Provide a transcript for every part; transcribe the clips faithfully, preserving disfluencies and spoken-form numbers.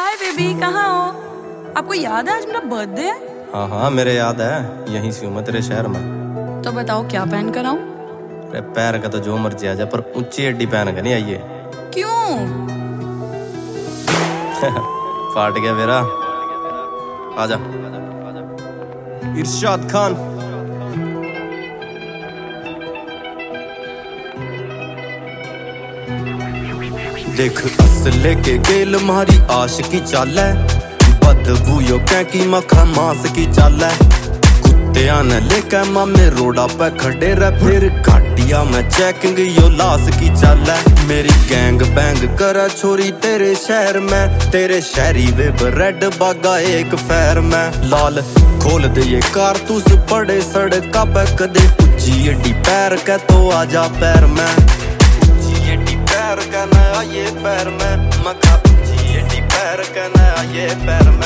Hi baby, कहाँ हो? आपको याद है आज मेरा बर्थडे है? हाँ हाँ मेरे याद है, यहीं से हूँ मैं तेरे शहर में। तो बताओ क्या पहन कर आऊं? अरे पैर का तो जो मर्जी आ जाए, पर ऊंची एडी पहन कर नहीं आइए। क्यों? फाट गया मेरा। आजा। इरशाद खान। देख असले के गेल मारी आश की चाल है, बदबू यो कै की मखा मांस की चाल है। कुत्तिया ने लेकर मामे रोडा पे खड़े रह, फिर घाटिया में चेकिंग यो लाश की चाल है। मेरी गैंग बैंग करे छोरी तेरे शहर में, तेरे शहरी वे रेड बागा एक फैर में। लाल खोल दे ये कारतूस पड़े सड़का पे, कदे उच्ची एडी पैर के तो आजा पैर में। उच्ची एडी पैर कहना आये पैर में, मखा उच्ची एडी पैर कहना आये पैर में।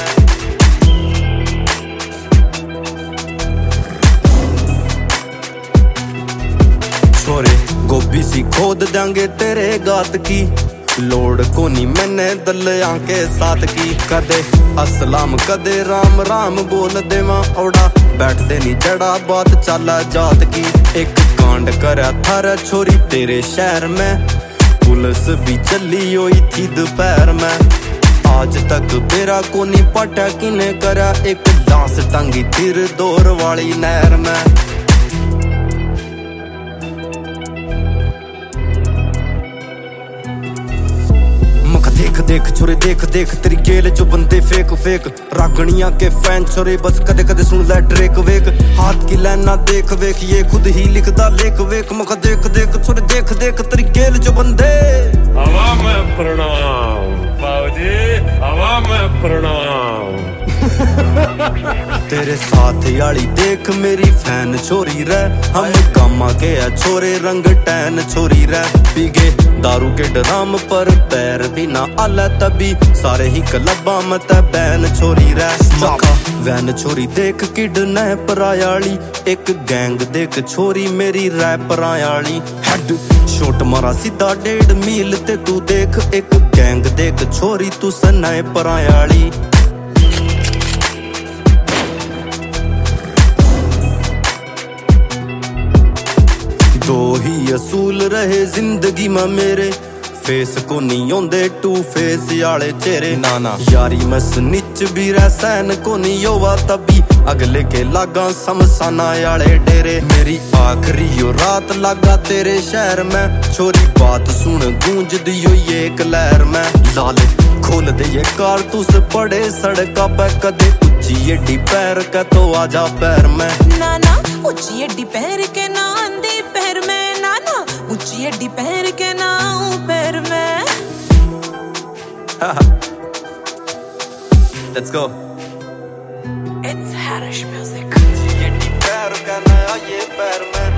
छोरे गोभी सी खोद देंगे तेरे गात की, लोड को नहीं मैंने दलिया के साथ की। कदे अस्सलाम कदे राम राम बोल देवा औड़ा, बैठ दे नी जड़ा बात चाला जात की। एक कांड करा थारा छोरी तेरे शहर में, पुलिस भी चली हुई थी दोपहर में। आज तक बेरा को नहीं पटा किने करा, एक लाश टंगी तीर दौर वाली नहर में। देख देख छोरे देख देख तेरी गेल जो बंदे फेक फेक, रागणिया के फैन छोरे बस कदे कदे सुन ले ड्रेक वेक। हाथ की लाइना देख वेख ये खुद ही लिखदा लेख वेक। मौका देख देख छोरे देख देख तेरी गेल जो बंदे। हवा में प्रणाम बाबूजी, हवा में प्रणाम। तेरे साथ याली देख मेरी फैन छोरी रे, हम कामा के है छोरे रंग टैन छोरी रे। पीगे दारू के ड्राम पर पैर भी ना आला, तभी सारे ही क्लबा मत बैन छोरी रे। मखा वैन छोरी देख किड न परायाली, एक गैंग देख छोरी मेरी रैपर आयाली। हेड शॉट मारा सीधा डेढ़ मील ते तू देख, एक गैंग देख छोरी तू सनाए परायाली। दो ही असूल रहे जिंदगी में मेरे, फेस को नहीं आंदे टू फेस आले चेहरे। नाना यारी में स्निच भी रह सैन को नहीं होवा, तभी अगले के लागा समसाना आले डेरे। मेरी आखिरी यो रात लागा तेरे शहर में, छोरी बात सुन गूंज दियो ये एक लहर में। लाल खोल दे ये कारतूस पड़े सड़का पे, कदे उच्ची एडी पैर का तो आजा पैर में। नाना उच्ची एडी पैर के ना आंदी पैर में, नाना उच्ची एडी पैर के ना पैर में। Let's go. It's Harish music. ये पैर का ना ये पैर में।